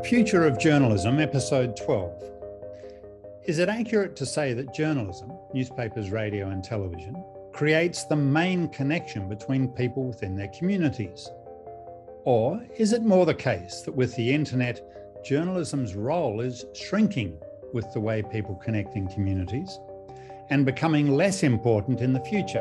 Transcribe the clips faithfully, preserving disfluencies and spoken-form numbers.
Future of Journalism, Episode twelve. Is it accurate to say that journalism, newspapers, radio and television, creates the main connection between people within their communities? Or is it more the case that with the internet, journalism's role is shrinking with the way people connect in communities and becoming less important in the future?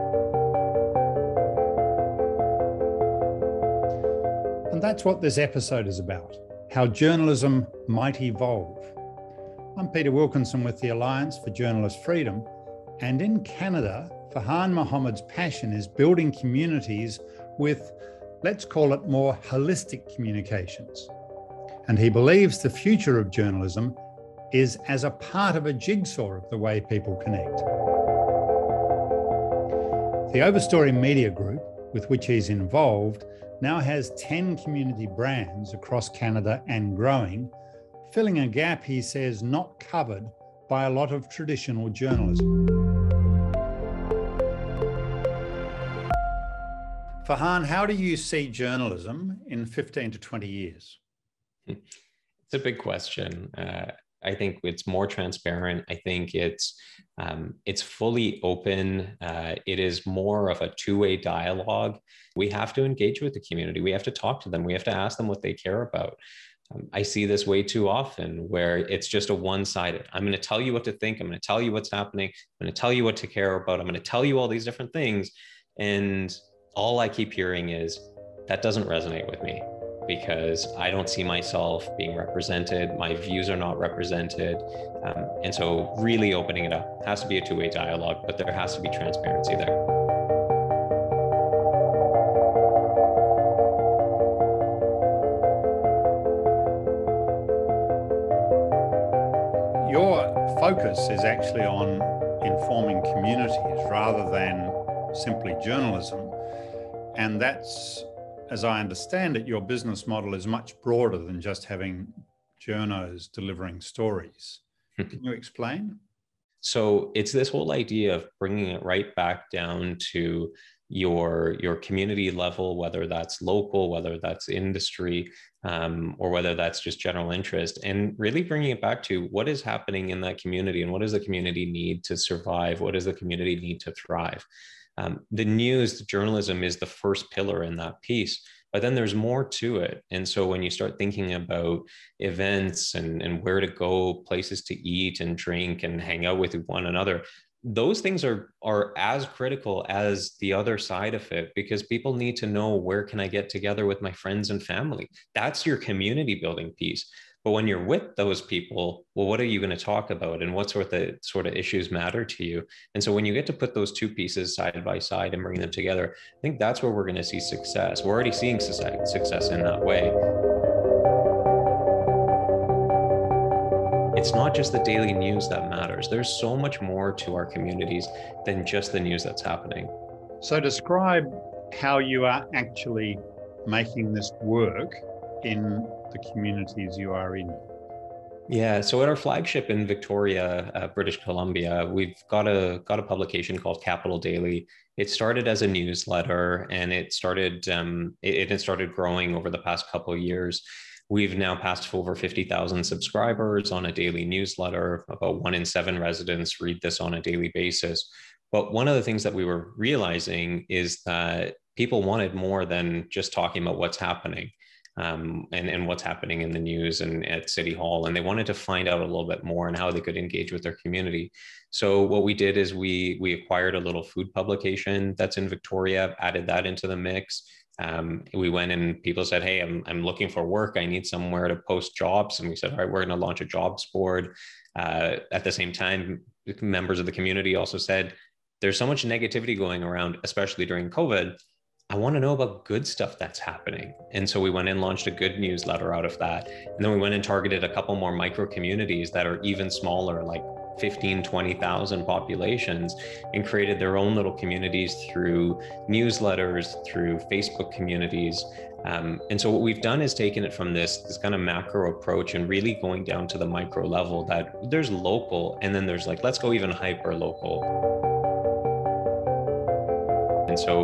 And that's what this episode is about, how journalism might evolve. I'm Peter Wilkinson with the Alliance for Journalist Freedom, and in Canada, Farhan Mohammed's passion is building communities with, let's call it, more holistic communications. And he believes the future of journalism is as a part of a jigsaw of the way people connect. The Overstory Media Group, with which he's involved, now has ten community brands across Canada and growing, filling a gap, he says, not covered by a lot of traditional journalism. Farhan, how do you see journalism in fifteen to twenty years? It's a big question. Uh, I think it's more transparent. I think it's um, it's fully open. Uh, it is more of a two-way dialogue. We have to engage with the community. We have to talk to them. We have to ask them what they care about. Um, I see this way too often where it's just a one-sided. I'm going to tell you what to think. I'm going to tell you what's happening. I'm going to tell you what to care about. I'm going to tell you all these different things. And all I keep hearing is, that doesn't resonate with me, because I don't see myself being represented. My views are not represented. Um, and so really opening it up has to be a two-way dialogue, but there has to be transparency there. Your focus is actually on informing communities rather than simply journalism. And that's, as I understand it, your business model is much broader than just having journos delivering stories. Can you explain? So it's this whole idea of bringing it right back down to your, your community level, whether that's local, whether that's industry, um, or whether that's just general interest, and really bringing it back to what is happening in that community and what does the community need to survive? What does the community need to thrive? Um, the news, the journalism is the first pillar in that piece, but then there's more to it. And so when you start thinking about events and, and where to go, places to eat and drink and hang out with one another, those things are, are as critical as the other side of it, because people need to know, where can I get together with my friends and family? That's your community building piece. But when you're with those people, well, what are you going to talk about, and what sort of sort of issues matter to you? And so when you get to put those two pieces side by side and bring them together, I think that's where we're going to see success. We're already seeing success in that way. It's not just the daily news that matters. There's so much more to our communities than just the news that's happening. So describe how you are actually making this work in the communities you are in. Yeah, so at our flagship in Victoria, uh, British Columbia, we've got a got a publication called Capital Daily. It started as a newsletter, and it started um, it, it started growing over the past couple of years. We've now passed over fifty thousand subscribers on a daily newsletter. About one in seven residents read this on a daily basis. But one of the things that we were realizing is that people wanted more than just talking about what's happening. Um, and, and what's happening in the news and at City Hall. And they wanted to find out a little bit more on how they could engage with their community. So what we did is we, we acquired a little food publication that's in Victoria, added that into the mix. Um, we went and people said, hey, I'm, I'm looking for work. I need somewhere to post jobs. And we said, all right, we're going to launch a jobs board. Uh, at the same time, members of the community also said, there's so much negativity going around, especially during COVID. I want to know about good stuff that's happening. And so we went and launched a good newsletter out of that. And then we went and targeted a couple more micro communities that are even smaller, like fifteen, twenty thousand populations, and created their own little communities through newsletters, through Facebook communities. Um, and so what we've done is taken it from this, this kind of macro approach and really going down to the micro level, that there's local, and then there's like, let's go even hyper local. And so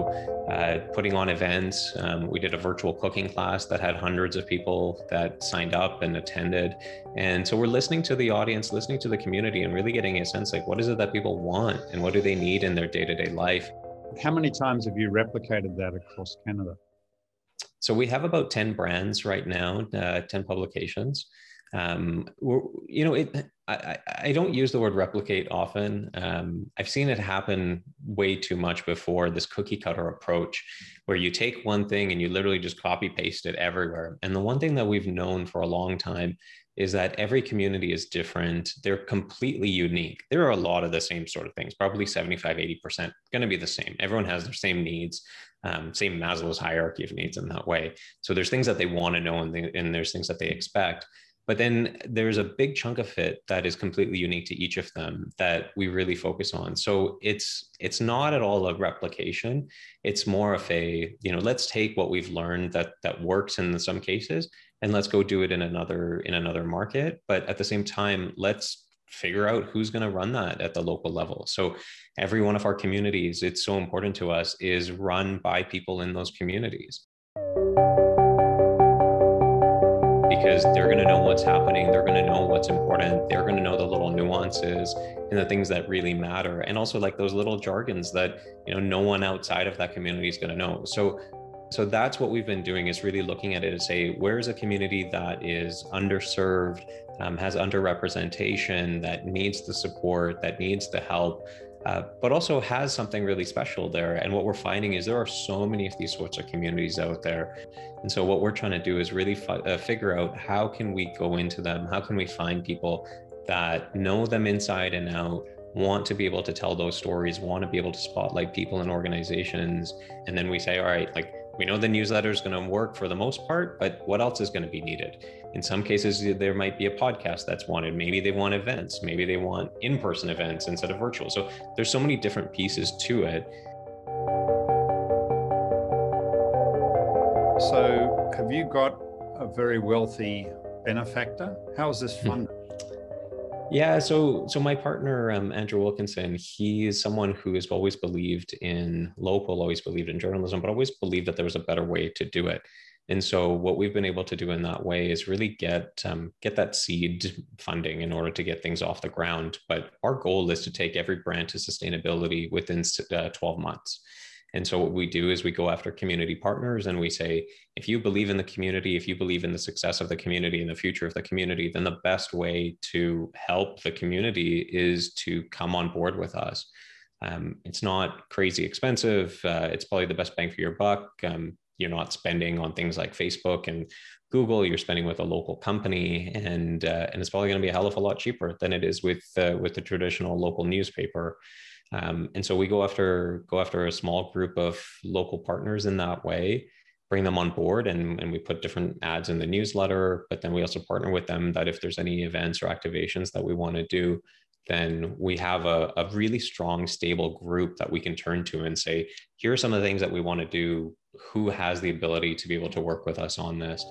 uh, putting on events. Um, we did a virtual cooking class that had hundreds of people that signed up and attended. And so we're listening to the audience, listening to the community, and really getting a sense like, what is it that people want and what do they need in their day-to-day life? How many times have you replicated that across Canada? So we have about ten brands right now, uh, ten publications. Um, we're, you know, it, I, I don't use the word replicate often. Um, I've seen it happen way too much before, this cookie cutter approach, where you take one thing and you literally just copy paste it everywhere. And the one thing that we've known for a long time is that every community is different. They're completely unique. There are a lot of the same sort of things, probably seventy-five, eighty percent going to be the same. Everyone has their same needs, um, same Maslow's hierarchy of needs in that way. So there's things that they want to know and, they, and there's things that they expect. But then there's a big chunk of it that is completely unique to each of them that we really focus on. So it's it's not at all a replication. It's more of a, you know, let's take what we've learned that that works in some cases and let's go do it in another in another market. But at the same time, let's figure out who's going to run that at the local level. So every one of our communities, it's so important to us, is run by people in those communities. Because they're going to know what's happening, they're going to know what's important, they're going to know the little nuances and the things that really matter, and also like those little jargons that, you know, no one outside of that community is going to know. So, so that's what we've been doing, is really looking at it and say, where is a community that is underserved, um, has underrepresentation, that needs the support, that needs the help, uh, but also has something really special there. And what we're finding is there are so many of these sorts of communities out there. And so what we're trying to do is really fi- uh, figure out, how can we go into them? How can we find people that know them inside and out, want to be able to tell those stories, want to be able to spotlight people and organizations? And then we say, all right, like, we know the newsletter is going to work for the most part, but what else is going to be needed? In some cases, there might be a podcast that's wanted. Maybe they want events. Maybe they want in-person events instead of virtual. So there's so many different pieces to it. So have you got a very wealthy benefactor? How is this funded? Yeah, so so my partner, um, Andrew Wilkinson, he is someone who has always believed in local, always believed in journalism, but always believed that there was a better way to do it. And so what we've been able to do in that way is really get um, get that seed funding in order to get things off the ground. But our goal is to take every brand to sustainability within uh, twelve months. And so what we do is we go after community partners and we say, if you believe in the community, if you believe in the success of the community and the future of the community, then the best way to help the community is to come on board with us. Um, it's not crazy expensive. Uh, it's probably the best bang for your buck. Um, you're not spending on things like Facebook and Google. You're spending with a local company, and uh, and it's probably going to be a hell of a lot cheaper than it is with uh, with the traditional local newspaper. Um, and so we go after go after a small group of local partners in that way, bring them on board, and, and we put different ads in the newsletter, but then we also partner with them that if there's any events or activations that we want to do, then we have a, a really strong, stable group that we can turn to and say, here are some of the things that we want to do. Who has the ability to be able to work with us on this?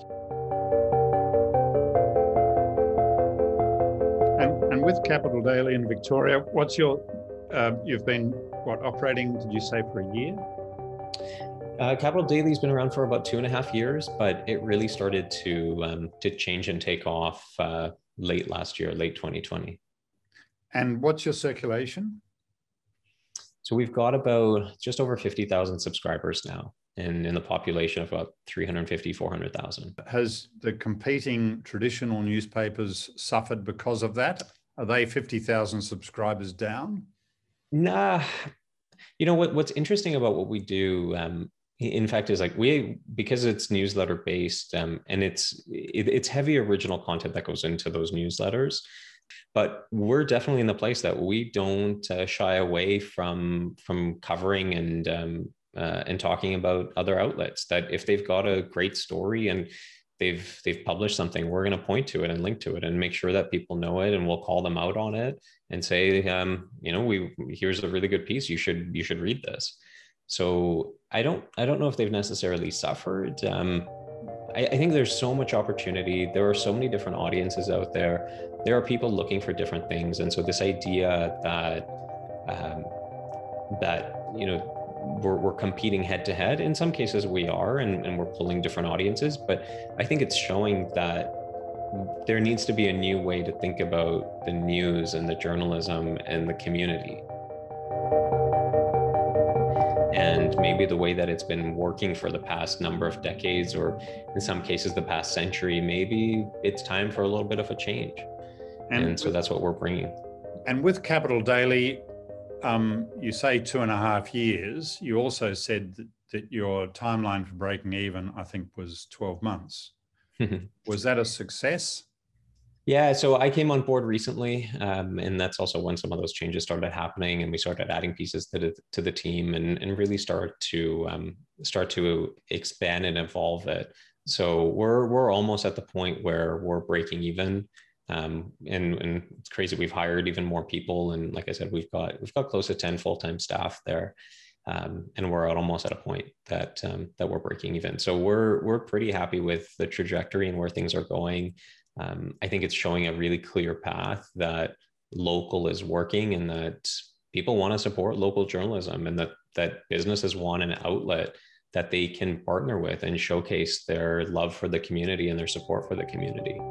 And, and with Capital Daily in Victoria, what's your Uh, you've been, what, operating, did you say, for a year? Uh, Capital Daily's been around for about two and a half years, but it really started to um, to change and take off uh, late last year, late twenty twenty. And what's your circulation? So we've got about just over fifty thousand subscribers now, and in the population of about three hundred fifty, four hundred thousand. Has the competing traditional newspapers suffered because of that? Are they fifty thousand subscribers down? Nah, you know what? What's interesting about what we do, um, in fact, is like we, because it's newsletter based, um, and it's it, it's heavy original content that goes into those newsletters. But we're definitely in the place that we don't uh, shy away from from covering and um, uh, and talking about other outlets. That if they've got a great story and they've they've published something, we're going to point to it and link to it and make sure that people know it, and we'll call them out on it and say, um, you know, we here's a really good piece. You should you should read this. So I don't I don't know if they've necessarily suffered. Um, I, I think there's so much opportunity. There are so many different audiences out there. There are people looking for different things, and so this idea that um, that you know we're, we're competing head to head. In some cases we are, and, and we're pulling different audiences, but I think it's showing that there needs to be a new way to think about the news and the journalism and the community. And maybe the way that it's been working for the past number of decades, or in some cases the past century, maybe it's time for a little bit of a change. And, and so that's what we're bringing. And with Capital Daily, um, you say two and a half years. You also said that, that your timeline for breaking even, I think, was twelve months. Was that a success? Yeah, so I came on board recently, um, and that's also when some of those changes started happening, and we started adding pieces to the, to the team, and, and really start to um, start to expand and evolve it. So we're we're almost at the point where we're breaking even, um, and and it's crazy. We've hired even more people, and like I said, we've got we've got close to ten full-time staff there. Um, and we're at almost at a point that um, that we're breaking even. So we're we're pretty happy with the trajectory and where things are going. Um, I think it's showing a really clear path that local is working, and that people want to support local journalism, and that that businesses want an outlet that they can partner with and showcase their love for the community and their support for the community.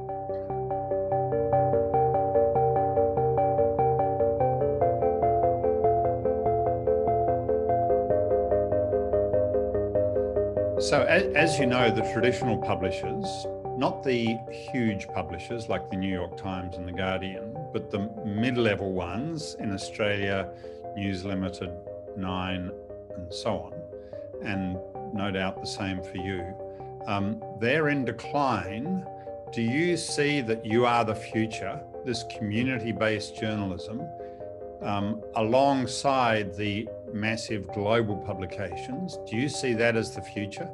So as you know, the traditional publishers, not the huge publishers like the New York Times and the Guardian, but the mid-level ones in Australia, News Limited, Nine, and so on, and no doubt the same for you, um, they're in decline. Do you see that you are the future, this community-based journalism, um, alongside the massive global publications? Do you see that as the future?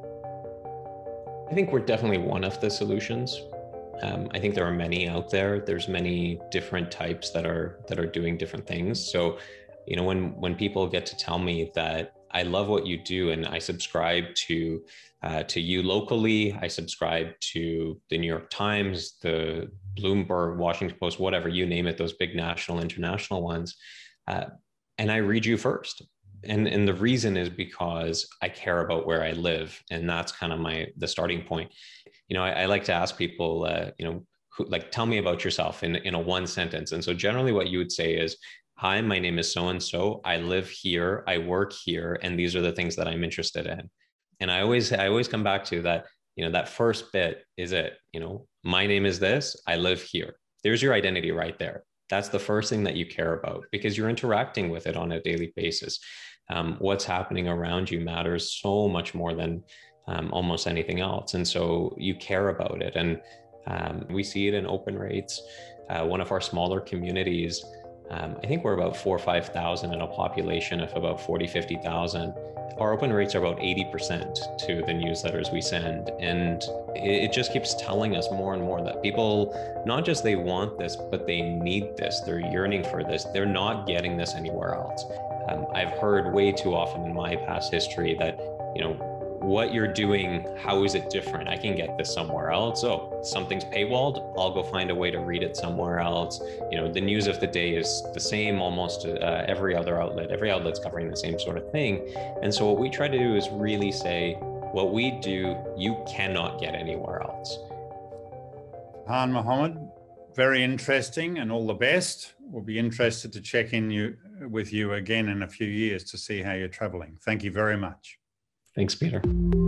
I think we're definitely one of the solutions. Um, I think there are many out there. There's many different types that are that are doing different things. So, you know, when when people get to tell me that I love what you do and I subscribe to uh, to you locally, I subscribe to the New York Times, the Bloomberg, Washington Post, whatever, you name it, those big national, international ones, uh, and I read you first. And, and the reason is because I care about where I live. And that's kind of my, the starting point. You know, I, I like to ask people, uh, you know, who, like, tell me about yourself in, in a one sentence. And so generally what you would say is, hi, my name is so-and-so. I live here, I work here, and these are the things that I'm interested in. And I always, I always come back to that, you know, that first bit is it, you know, my name is this, I live here. There's your identity right there. That's the first thing that you care about, because you're interacting with it on a daily basis. Um, what's happening around you matters so much more than um, almost anything else. And so you care about it. And um, we see it in open rates. Uh, one of our smaller communities, um, I think we're about four or five thousand in a population of about forty, fifty thousand. Our open rates are about eighty percent to the newsletters we send. And it, it just keeps telling us more and more that people, not just they want this, but they need this. They're yearning for this. They're not getting this anywhere else. Um, I've heard way too often in my past history that, you know, what you're doing, how is it different? I can get this somewhere else. Oh, something's paywalled, I'll go find a way to read it somewhere else. You know, the news of the day is the same almost uh, every other outlet. Every outlet's covering the same sort of thing. And so what we try to do is really say, what we do, you cannot get anywhere else. Han Mohammed, very interesting, and all the best. We'll be interested to check in you, with you again in a few years to see how you're traveling. Thank you very much. Thanks, Peter.